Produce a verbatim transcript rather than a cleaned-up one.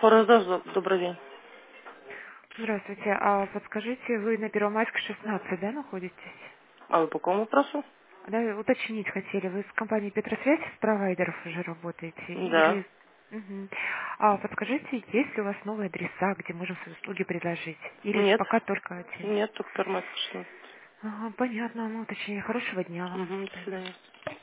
Фороза, добрый день. Здравствуйте. А подскажите, вы на Первомайской шестнадцать, да, находитесь? А вы по какому вопросу? Да, уточнить хотели. Вы с компанией Петросвязь с провайдеров уже работаете? Да. Или... Мгм. А подскажите, есть ли у вас новые адреса, где можем свои услуги предложить? Или Нет. пока только один? Нет, только Пермайская шестнадцать. Ага, понятно. Ну, точнее, хорошего дня вам. Угу, до Спасибо. свидания.